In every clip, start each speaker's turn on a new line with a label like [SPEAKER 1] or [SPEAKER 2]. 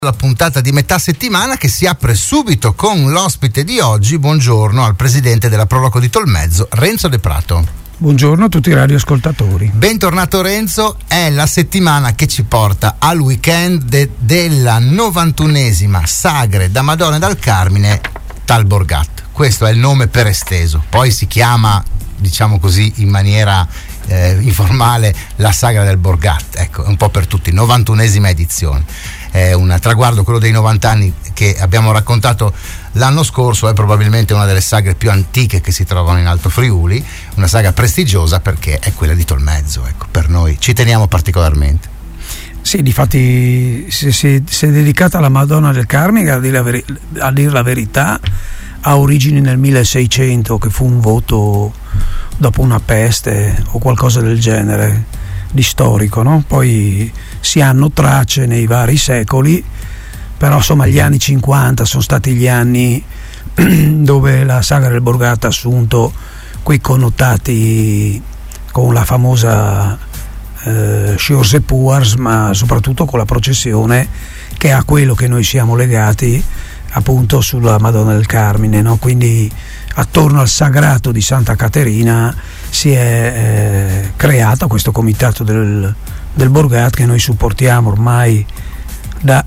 [SPEAKER 1] La puntata di metà settimana che si apre subito con l'ospite di oggi. Buongiorno al presidente della Proloco di Tolmezzo, Renzo De Prato.
[SPEAKER 2] Buongiorno a tutti i radioascoltatori.
[SPEAKER 1] Bentornato Renzo, è la settimana che ci porta al weekend della 91esima Sagre da Madonna e dal Carmine Tal Borgat. Questo è il nome per esteso, poi si chiama, diciamo così, in maniera informale la Sagra del Borgat, ecco, è un po' per tutti, 91esima edizione. È un traguardo, quello dei 90 anni che abbiamo raccontato l'anno scorso. È probabilmente una delle sagre più antiche che si trovano in Alto Friuli, una sagra prestigiosa perché è quella di Tolmezzo, ecco, per noi ci teniamo particolarmente.
[SPEAKER 2] Sì, difatti si è dedicata alla Madonna del Carmine, a dire la verità, ha origini nel 1600, che fu un voto dopo una peste o qualcosa del genere di storico, no? Poi si hanno tracce nei vari secoli, però insomma gli anni 50 sono stati gli anni dove la Sagra del Borgat ha assunto quei connotati con la famosa Sciorse Puars, ma soprattutto con la processione che ha quello che noi siamo legati appunto sulla Madonna del Carmine, no? Quindi attorno al sagrato di Santa Caterina si è creato questo comitato del Borgat che noi supportiamo ormai da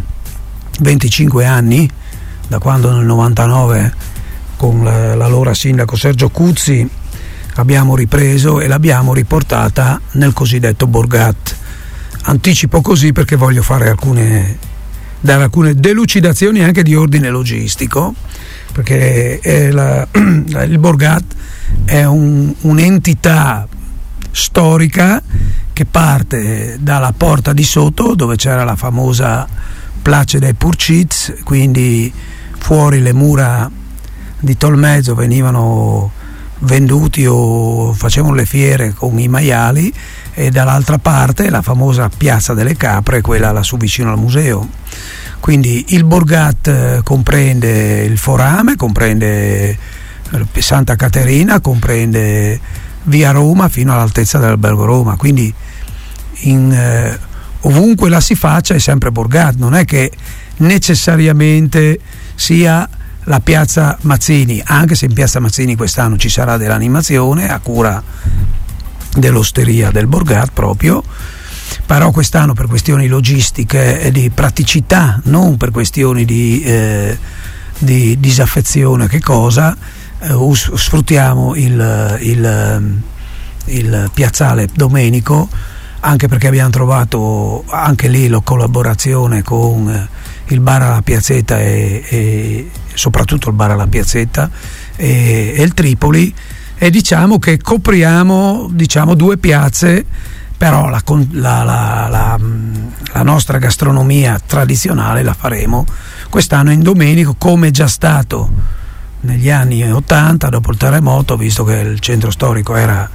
[SPEAKER 2] 25 anni, da quando nel 99 con l'allora sindaco Sergio Cuzzi abbiamo ripreso e l'abbiamo riportata nel cosiddetto Borgat. Anticipo così perché voglio fare dare alcune delucidazioni anche di ordine logistico, perché il Borgat è un'entità storica che parte dalla porta di sotto, dove c'era la famosa Place dei Purciz, quindi fuori le mura di Tolmezzo venivano venduti o facevano le fiere con i maiali, e dall'altra parte la famosa Piazza delle Capre, quella lassù vicino al museo. Quindi il Borgat comprende il forame, comprende Santa Caterina, comprende via Roma fino all'altezza dell'Albergo Roma, quindi ovunque la si faccia è sempre Borgat, non è che necessariamente sia la piazza Mazzini, anche se in piazza Mazzini quest'anno ci sarà dell'animazione a cura dell'osteria del Borgat proprio, però quest'anno per questioni logistiche e di praticità, non per questioni di disaffezione, sfruttiamo il piazzale Domenico, anche perché abbiamo trovato anche lì la collaborazione con il bar alla Piazzetta e soprattutto il bar alla Piazzetta e il Tripoli, e diciamo che copriamo due piazze, però la nostra gastronomia tradizionale la faremo quest'anno in Domenico, come è già stato negli anni 80 dopo il terremoto, visto che il centro storico era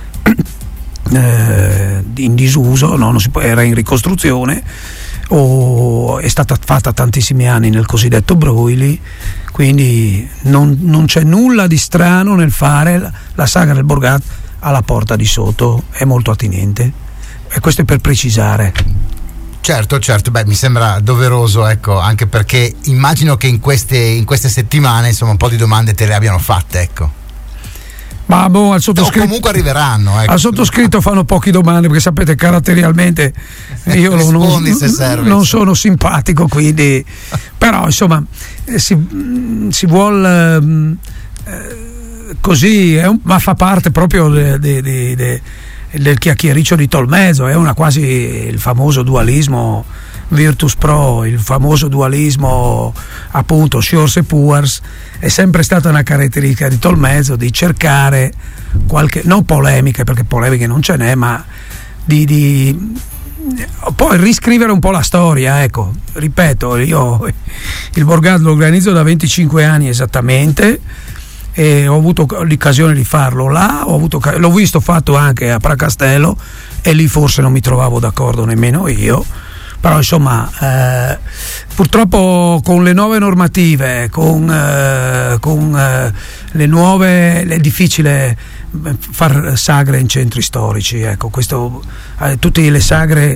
[SPEAKER 2] in disuso, no? Era in ricostruzione, è stata fatta tantissimi anni nel cosiddetto Broili, quindi non c'è nulla di strano nel fare la Sagra del Borgat alla porta di sotto, è molto attinente, e questo è per precisare.
[SPEAKER 1] Certo, mi sembra doveroso, ecco, anche perché immagino che in queste settimane insomma un po' di domande te le abbiano fatte, ecco.
[SPEAKER 2] Ma al sottoscritto,
[SPEAKER 1] comunque arriveranno, ecco.
[SPEAKER 2] Al sottoscritto fanno poche domande, perché sapete, caratterialmente io non sono simpatico, quindi però insomma si vuol così, ma fa parte proprio del chiacchiericcio di Tolmezzo, è quasi il famoso dualismo Virtus Pro, il famoso dualismo appunto Sciorse Puars. È sempre stata una caratteristica di Tolmezzo di cercare non polemiche, perché polemiche non ce n'è, ma di poi riscrivere un po' la storia, ecco. Ripeto, io il Borgat lo organizzo da 25 anni esattamente, e ho avuto l'occasione di farlo là, l'ho visto fatto anche a Pracastello, e lì forse non mi trovavo d'accordo nemmeno io, però insomma purtroppo con le nuove normative, con le nuove, è difficile far sagre in centri storici, ecco, questo, tutte le sagre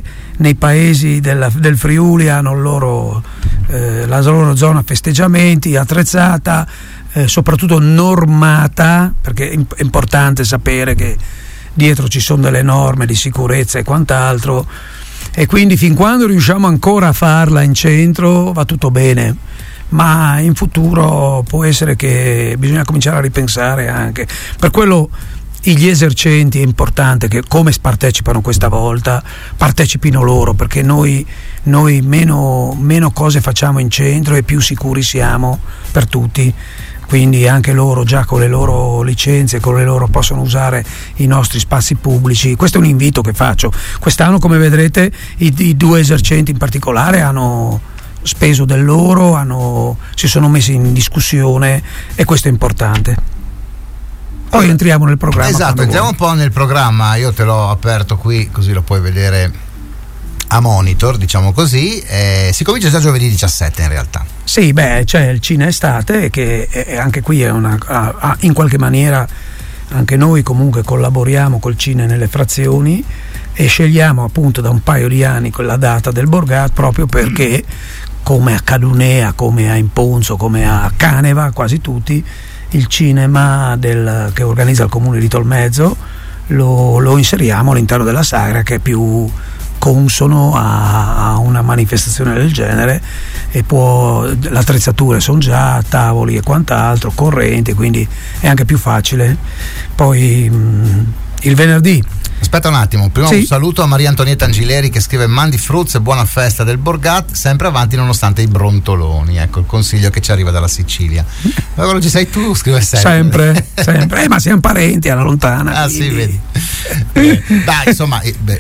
[SPEAKER 2] nei paesi del Friuli hanno la loro zona festeggiamenti attrezzata, soprattutto normata, perché è importante sapere che dietro ci sono delle norme di sicurezza e quant'altro, e quindi fin quando riusciamo ancora a farla in centro va tutto bene, ma in futuro può essere che bisogna cominciare a ripensare anche per quello. Gli esercenti è importante che, come partecipano questa volta, partecipino loro, perché noi meno cose facciamo in centro e più sicuri siamo per tutti, quindi anche loro già con le loro licenze, con le loro possono usare i nostri spazi pubblici. Questo è un invito che faccio. Quest'anno, come vedrete, i due esercenti in particolare hanno speso del loro, si sono messi in discussione, e questo è importante. Poi entriamo nel programma.
[SPEAKER 1] Esatto, entriamo un po' nel programma. Io te l'ho aperto qui, così lo puoi vedere a monitor, diciamo così. Si comincia già giovedì 17 in realtà.
[SPEAKER 2] Sì, c'è il Cine Estate, che anche qui è in qualche maniera anche noi comunque collaboriamo col Cine nelle frazioni e scegliamo appunto da un paio di anni quella data del Borgat, proprio perché come a Cadunea, come a Imponzo, come a Caneva, quasi tutti, il cinema che organizza il comune di Tolmezzo lo inseriamo all'interno della sagra, che è più consono a una manifestazione del genere, e le attrezzature sono già, tavoli e quant'altro, correnti, quindi è anche più facile. Poi il venerdì.
[SPEAKER 1] Aspetta un attimo, prima un saluto a Maria Antonietta Angileri che scrive: mandi fruzze, buona festa del Borgat, sempre avanti nonostante i brontoloni. Ecco il consiglio che ci arriva dalla Sicilia. Ma quello ci sei tu, scrive
[SPEAKER 2] sempre. Ma siamo parenti alla lontana.
[SPEAKER 1] Ah quindi. Sì, vedi. Dai, insomma,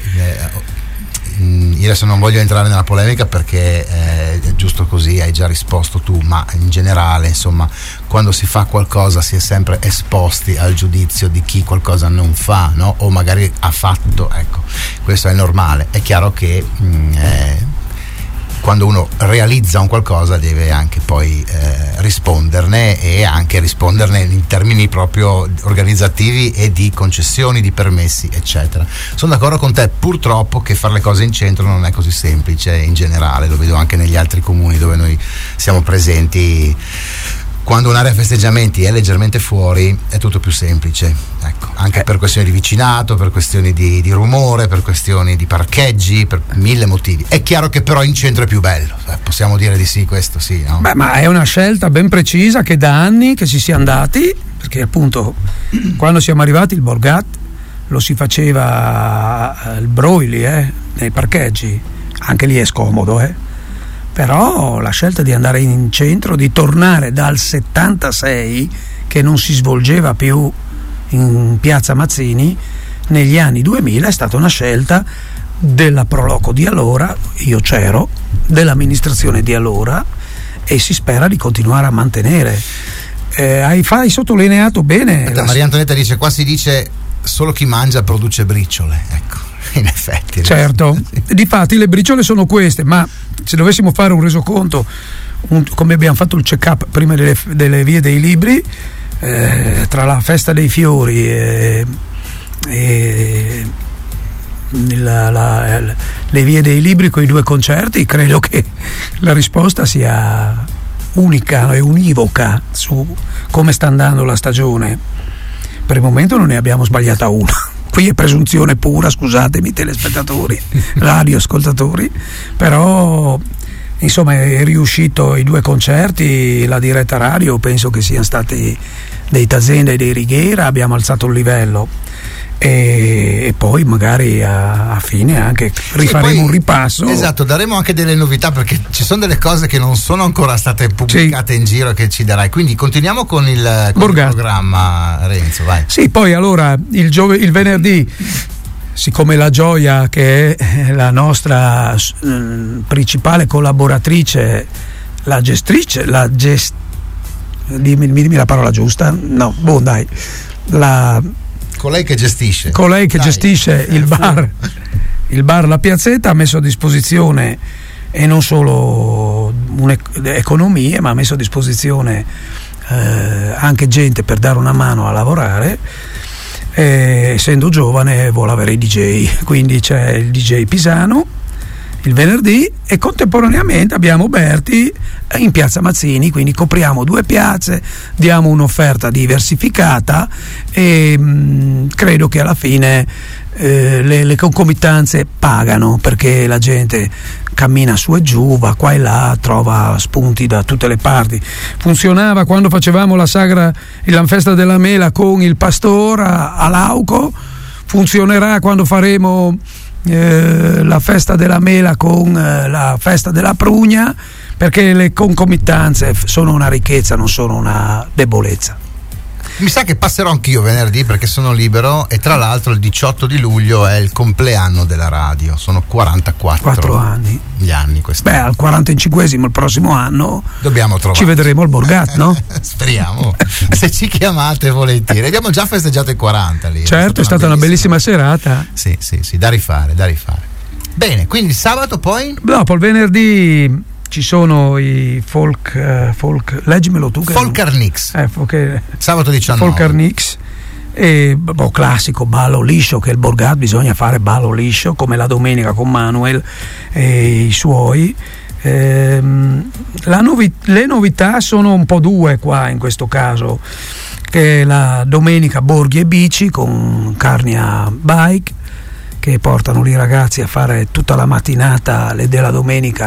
[SPEAKER 1] io adesso non voglio entrare nella polemica perché è giusto così, hai già risposto tu, ma in generale, insomma, quando si fa qualcosa si è sempre esposti al giudizio di chi qualcosa non fa, no? O magari ha fatto, ecco, questo è normale. È chiaro che quando uno realizza un qualcosa deve anche poi risponderne, e anche risponderne in termini proprio organizzativi e di concessioni, di permessi, eccetera. Sono d'accordo con te, purtroppo, che fare le cose in centro non è così semplice in generale, lo vedo anche negli altri comuni dove noi siamo presenti. Quando un'area festeggiamenti è leggermente fuori è tutto più semplice, ecco, anche per questioni di vicinato, per questioni di rumore, per questioni di parcheggi, per mille motivi. È chiaro che però in centro è più bello, possiamo dire di sì, questo sì, no?
[SPEAKER 2] Ma è una scelta ben precisa che da anni che ci sia andati, perché appunto quando siamo arrivati il Borgat lo si faceva il Broili nei parcheggi, anche lì è scomodo, però la scelta di andare in centro, di tornare dal 76 che non si svolgeva più in piazza Mazzini, negli anni 2000 è stata una scelta della Proloco di allora, io c'ero, dell'amministrazione di allora, e si spera di continuare a mantenere. Hai sottolineato bene.
[SPEAKER 1] Maria Antonietta dice: qua si dice solo chi mangia produce briciole, ecco. In effetti,
[SPEAKER 2] certo, difatti le briciole sono queste, ma se dovessimo fare un resoconto, come abbiamo fatto il check-up prima delle vie dei libri, tra la festa dei fiori e le vie dei libri con i due concerti, credo che la risposta sia unica e univoca su come sta andando la stagione. Per il momento non ne abbiamo sbagliata una. Qui è presunzione pura, scusatemi telespettatori, radioascoltatori, però insomma è riuscito i due concerti, la diretta radio, penso che siano stati dei Tazenda e dei Righiera, abbiamo alzato il livello, e poi magari a fine anche rifaremo un ripasso.
[SPEAKER 1] Esatto, daremo anche delle novità, perché ci sono delle cose che non sono ancora state pubblicate in giro che ci darai, quindi continuiamo con il programma, Renzo, vai.
[SPEAKER 2] Sì, poi allora il venerdì, siccome la Gioia, che è la nostra principale collaboratrice, dimmi la parola giusta,
[SPEAKER 1] colei che gestisce
[SPEAKER 2] il bar La Piazzetta, ha messo a disposizione, e non solo economie, ma ha messo a disposizione anche gente per dare una mano a lavorare, essendo giovane vuole avere i DJ, quindi c'è il DJ Pisano, il venerdì, e contemporaneamente abbiamo Berti in piazza Mazzini, quindi copriamo 2 piazze, diamo un'offerta diversificata e credo che alla fine le concomitanze pagano, perché la gente cammina su e giù, va qua e là, trova spunti da tutte le parti. Funzionava quando facevamo la festa della mela con il Pastor a Lauco, funzionerà quando faremo la festa della mela con la festa della prugna, perché le concomitanze sono una ricchezza, non sono una debolezza.
[SPEAKER 1] Mi sa che passerò anch'io venerdì perché sono libero, e tra l'altro il 18 di luglio è il compleanno della radio, sono 44
[SPEAKER 2] anni.
[SPEAKER 1] Gli anni quest'anno.
[SPEAKER 2] Beh, al 45esimo il prossimo anno
[SPEAKER 1] dobbiamo trovare.
[SPEAKER 2] Ci vedremo al Borgat, no?
[SPEAKER 1] Speriamo. Se ci chiamate volentieri. Abbiamo già festeggiato i 40 lì.
[SPEAKER 2] Certo, è stata una bellissima serata.
[SPEAKER 1] Sì, da rifare. Bene, quindi sabato poi?
[SPEAKER 2] Dopo il venerdì ci sono i folk, leggimelo tu.
[SPEAKER 1] Folkarnix. Sabato 19.
[SPEAKER 2] Folkarnix. E classico ballo liscio, che il Borgat bisogna fare ballo liscio, come la domenica con Manuel e i suoi. Le novità sono un po' 2 qua in questo caso, che la domenica borghi e bici con Carnia Bike, che portano lì i ragazzi a fare tutta la mattinata della domenica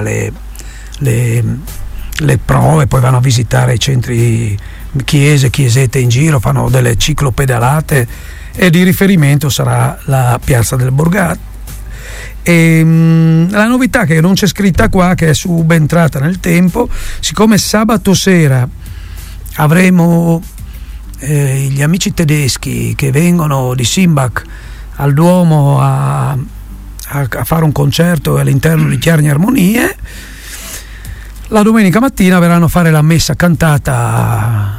[SPEAKER 2] le prove, poi vanno a visitare i centri, chiesette in giro, fanno delle ciclopedalate, e di riferimento sarà la piazza del Borgat. E la novità che non c'è scritta qua, che è subentrata nel tempo, siccome sabato sera avremo gli amici tedeschi che vengono di Simbach al Duomo a fare un concerto all'interno di Chiarni Armonie, la domenica mattina verranno a fare la messa cantata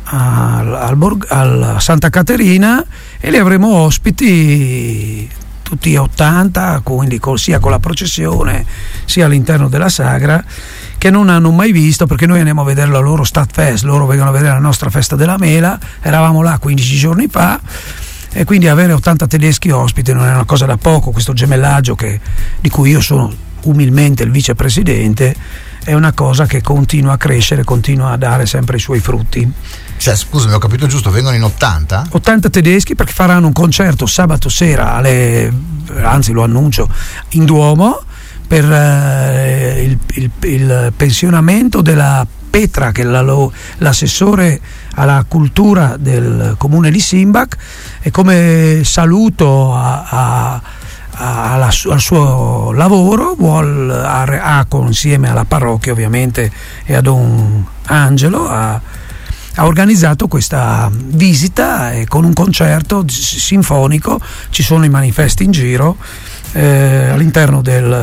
[SPEAKER 2] al Santa Caterina, e li avremo ospiti tutti 80, quindi sia con la processione sia all'interno della sagra, che non hanno mai visto, perché noi andiamo a vedere la loro Stadtfest, loro vengono a vedere la nostra festa della mela, eravamo là 15 giorni fa, e quindi avere 80 tedeschi ospiti non è una cosa da poco. Questo gemellaggio di cui io sono umilmente il vicepresidente è una cosa che continua a crescere, continua a dare sempre i suoi frutti.
[SPEAKER 1] Cioè, scusami, ho capito giusto, vengono in 80?
[SPEAKER 2] 80 tedeschi, perché faranno un concerto sabato sera anzi lo annuncio, in Duomo, per il pensionamento della Petra, che è l'assessore alla cultura del comune di Simbach, e come saluto al suo lavoro insieme alla parrocchia ovviamente e a Don Angelo ha organizzato questa visita, e con un concerto sinfonico, ci sono i manifesti in giro all'interno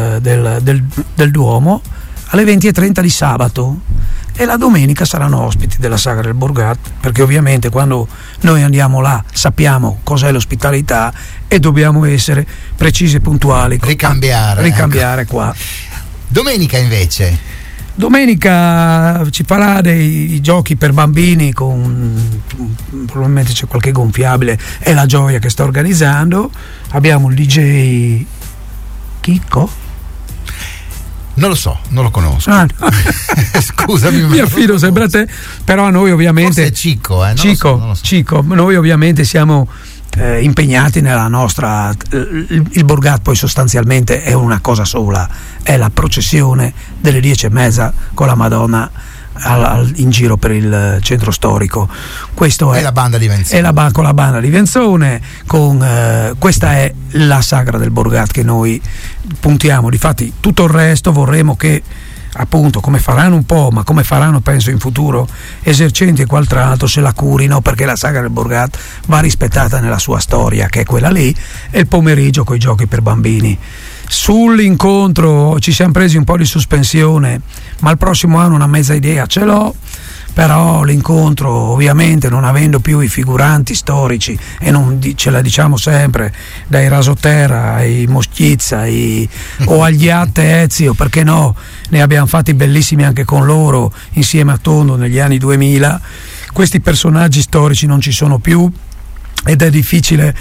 [SPEAKER 2] del Duomo alle 20:30 di sabato, e la domenica saranno ospiti della sagra del Borgat, perché ovviamente quando noi andiamo là sappiamo cos'è l'ospitalità e dobbiamo essere precisi e puntuali, ricambiare qua.
[SPEAKER 1] Domenica invece?
[SPEAKER 2] Domenica ci farà dei giochi per bambini, probabilmente c'è qualche gonfiabile, è la Gioia che sta organizzando. Abbiamo il DJ Chicco?
[SPEAKER 1] Non lo so, non lo conosco. Scusami,
[SPEAKER 2] mi affido sempre a te, però a noi ovviamente
[SPEAKER 1] forse è Cico, non lo so.
[SPEAKER 2] Cico, noi ovviamente siamo impegnati nella nostra. Il Borgat poi sostanzialmente è una cosa sola, è la processione delle 10:30 con la Madonna in giro per il centro storico. Questo è
[SPEAKER 1] la banda di Venzone.
[SPEAKER 2] Con la banda di Venzone, questa è la sagra del Borgat che noi puntiamo. Difatti tutto il resto vorremmo che, appunto, come faranno un po', ma come faranno penso in futuro esercenti e qualtr'altro, se la curino, perché la sagra del Borgat va rispettata nella sua storia, che è quella lì, e il pomeriggio coi giochi per bambini. Sull'incontro ci siamo presi un po' di sospensione, ma il prossimo anno una mezza idea ce l'ho. Però l'incontro, ovviamente, non avendo più i figuranti storici, e non ce la diciamo sempre, dai Rasoterra ai Moschizza o agli Atte Ezio, perché no, ne abbiamo fatti bellissimi anche con loro insieme a Tondo negli anni 2000. Questi personaggi storici non ci sono più ed è difficile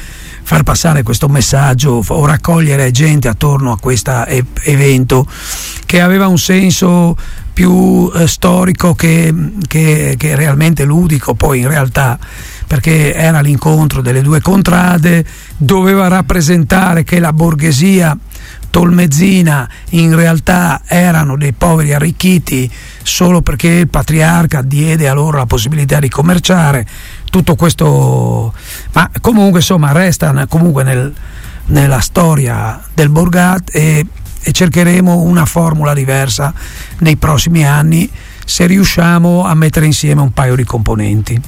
[SPEAKER 2] far passare questo messaggio o raccogliere gente attorno a questo evento che aveva un senso più storico che realmente ludico, poi in realtà, perché era l'incontro delle due contrade, doveva rappresentare che la borghesia tolmezzina in realtà erano dei poveri arricchiti solo perché il patriarca diede a loro la possibilità di commerciare, tutto questo, ma comunque insomma resta comunque nella storia del Borgat e cercheremo una formula diversa nei prossimi anni se riusciamo a mettere insieme un paio di componenti.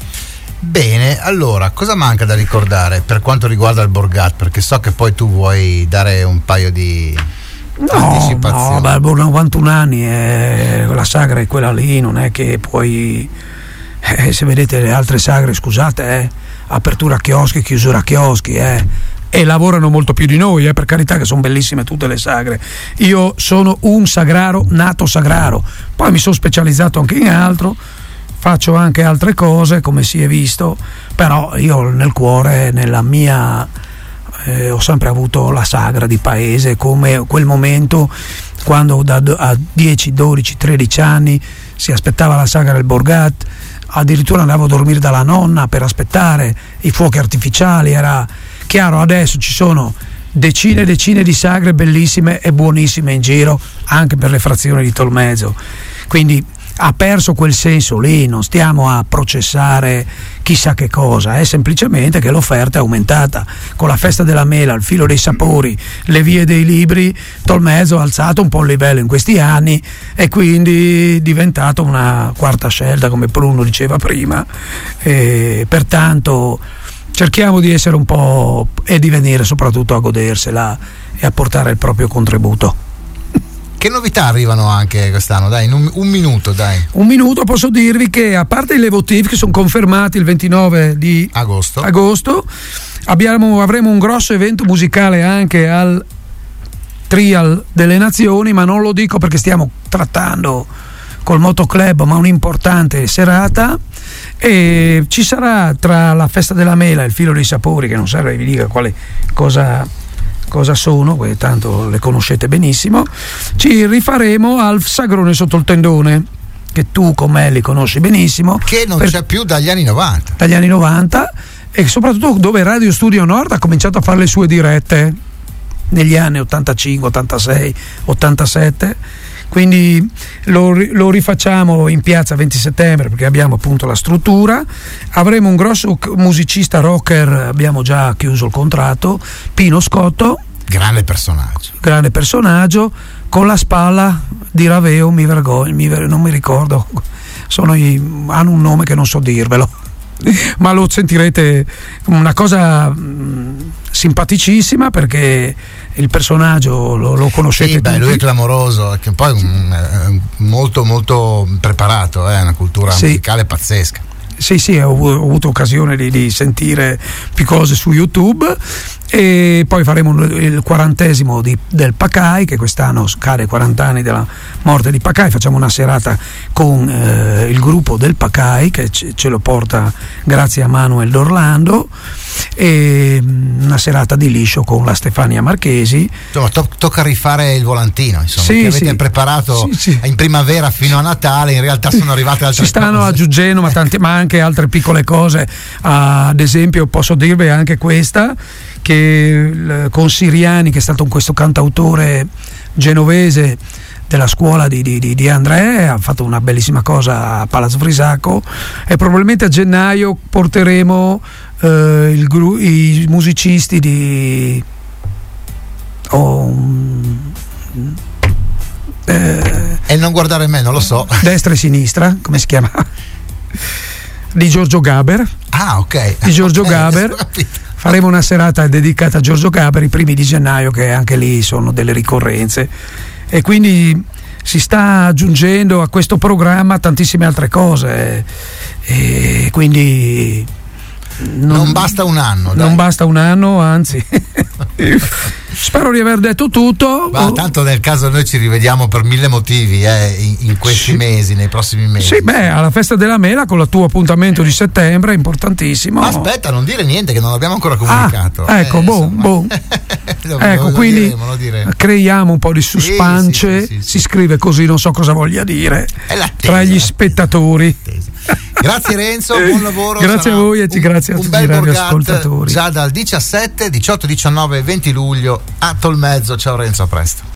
[SPEAKER 1] Bene, allora cosa manca da ricordare per quanto riguarda il Borgat? Perché so che poi tu vuoi dare un paio di anticipazioni.
[SPEAKER 2] No, 91 anni la sagra è quella lì, non è che poi se vedete le altre sagre, scusate, apertura chioschi, chiusura chioschi, e lavorano molto più di noi, per carità, che sono bellissime tutte le sagre. Io sono un sagraro nato sagraro, poi mi sono specializzato anche in altro, faccio anche altre cose come si è visto, però io nel cuore, nella mia ho sempre avuto la sagra di paese, come quel momento quando a 10, 12, 13 anni si aspettava la sagra del Borgat, addirittura andavo a dormire dalla nonna per aspettare i fuochi artificiali. Era chiaro, adesso ci sono decine e decine di sagre bellissime e buonissime in giro anche per le frazioni di Tolmezzo, quindi ha perso quel senso lì, non stiamo a processare chissà che cosa, è semplicemente che l'offerta è aumentata con la festa della mela, il filo dei sapori, le vie dei libri. Tolmezzo ha alzato un po' il livello in questi anni e quindi è diventato una quarta scelta, come Bruno diceva prima, e pertanto cerchiamo di essere un po' e di venire soprattutto a godersela e a portare il proprio contributo.
[SPEAKER 1] Che novità arrivano anche quest'anno? Dai, in un minuto, dai.
[SPEAKER 2] Un minuto posso dirvi che, a parte i Levotiv che sono confermati il 29 di agosto, avremo un grosso evento musicale anche al Trial delle Nazioni, ma non lo dico perché stiamo trattando col Motoclub, ma un'importante serata, e ci sarà tra la festa della mela e il filo dei sapori, che non serve vi dica cosa sono, tanto le conoscete benissimo. Ci rifaremo al Sagrone sotto il tendone, che tu con me li conosci benissimo,
[SPEAKER 1] che non c'è più dagli anni 90,
[SPEAKER 2] e soprattutto dove Radio Studio Nord ha cominciato a fare le sue dirette negli anni 85, 86, 87. Quindi lo rifacciamo in piazza 20 settembre perché abbiamo appunto la struttura. Avremo un grosso musicista rocker, abbiamo già chiuso il contratto, Pino Scotto, grande personaggio, con la spalla di Raveo, mi vergogno, non mi ricordo, hanno un nome che non so dirvelo, ma lo sentirete, una cosa simpaticissima perché il personaggio lo conoscete tutti.
[SPEAKER 1] Lui è clamoroso, che poi è molto molto preparato, è una cultura musicale pazzesca.
[SPEAKER 2] Sì, ho avuto occasione di sentire più cose su YouTube. E poi faremo il 40° del Pacai, che quest'anno cade 40 anni della morte di Pacai. Facciamo una serata con il gruppo del Pacai che ce lo porta grazie a Manuel D'Orlando, e una serata di liscio con la Stefania Marchesi.
[SPEAKER 1] Insomma, tocca rifare il volantino, insomma, che avete preparato in primavera fino a Natale. In realtà sono arrivate altre cose.
[SPEAKER 2] Ci stanno aggiungendo ma anche altre piccole cose. Ad esempio posso dirvi anche questa, che con Siriani, che è stato questo cantautore genovese della scuola di André, ha fatto una bellissima cosa a Palazzo Frisacco, e probabilmente a gennaio porteremo i musicisti di
[SPEAKER 1] e non guardare me, non lo so,
[SPEAKER 2] destra e sinistra, come si chiama, di Giorgio Gaber. Di Giorgio Gaber. Faremo una serata dedicata a Giorgio Gaber i primi di gennaio, che anche lì sono delle ricorrenze, e quindi si sta aggiungendo a questo programma tantissime altre cose, e quindi
[SPEAKER 1] non basta un anno, dai.
[SPEAKER 2] Non basta un anno, anzi. Spero di aver detto tutto.
[SPEAKER 1] Ma tanto nel caso noi ci rivediamo per 1000 motivi in questi mesi, nei prossimi mesi.
[SPEAKER 2] Sì, beh, alla festa della mela con il tuo appuntamento di settembre, importantissimo.
[SPEAKER 1] Ma aspetta, non dire niente che non abbiamo ancora comunicato.
[SPEAKER 2] Ecco, ecco, quindi creiamo un po' di suspense,
[SPEAKER 1] sì.
[SPEAKER 2] si scrive così, non so cosa voglia dire, tra gli spettatori.
[SPEAKER 1] Grazie Renzo, buon lavoro.
[SPEAKER 2] Grazie a voi e grazie a tutti i radioascoltatori.
[SPEAKER 1] Già dal 17, 18, 19 e 20 luglio a Tolmezzo. Ciao Renzo, a presto.